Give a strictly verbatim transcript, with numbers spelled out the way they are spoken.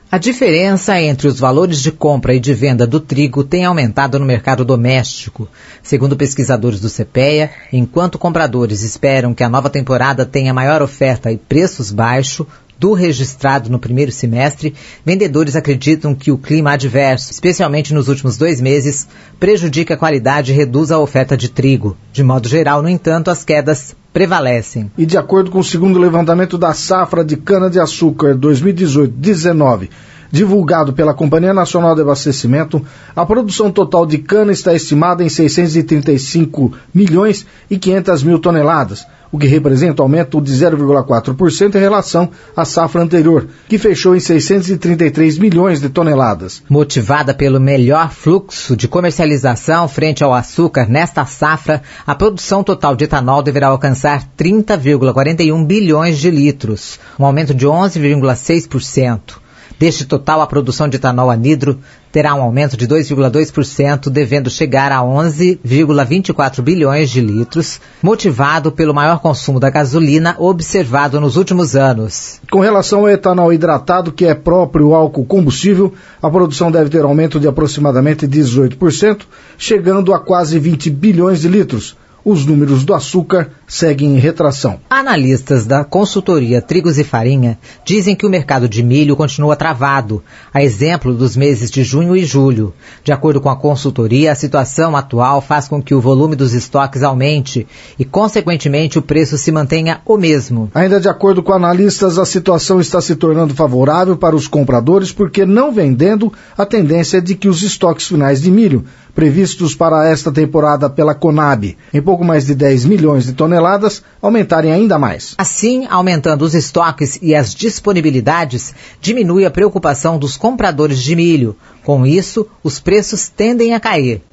A diferença entre os valores de compra e de venda do trigo tem aumentado no mercado doméstico. Segundo pesquisadores do CEPEA, enquanto compradores esperam que a nova temporada tenha maior oferta e preços baixos do registrado no primeiro semestre, vendedores acreditam que o clima adverso, especialmente nos últimos dois meses, prejudica a qualidade e reduz a oferta de trigo. De modo geral, no entanto, as quedas prevalecem. E de acordo com o segundo levantamento da safra de cana-de-açúcar dois mil e dezoito dezenove, divulgado pela Companhia Nacional de Abastecimento, a produção total de cana está estimada em seiscentos e trinta e cinco milhões e quinhentas mil toneladas, o que representa um aumento de zero vírgula quatro por cento em relação à safra anterior, que fechou em seiscentos e trinta e três milhões de toneladas. Motivada pelo melhor fluxo de comercialização frente ao açúcar nesta safra, a produção total de etanol deverá alcançar trinta vírgula quarenta e um bilhões de litros, um aumento de onze vírgula seis por cento. Deste total, a produção de etanol anidro terá um aumento de dois vírgula dois por cento, devendo chegar a onze vírgula vinte e quatro bilhões de litros, motivado pelo maior consumo da gasolina observado nos últimos anos. Com relação ao etanol hidratado, que é próprio álcool combustível, a produção deve ter aumento de aproximadamente dezoito por cento, chegando a quase vinte bilhões de litros. Os números do açúcar seguem em retração. Analistas da consultoria Trigos e Farinha dizem que o mercado de milho continua travado, a exemplo dos meses de junho e julho. De acordo com a consultoria, a situação atual faz com que o volume dos estoques aumente e, consequentemente, o preço se mantenha o mesmo. Ainda de acordo com analistas, a situação está se tornando favorável para os compradores porque, não vendendo, a tendência é de que os estoques finais de milho, previstos para esta temporada pela Conab, em pouco mais de dez milhões de toneladas, aumentarem ainda mais. Assim, aumentando os estoques e as disponibilidades, diminui a preocupação dos compradores de milho. Com isso, os preços tendem a cair.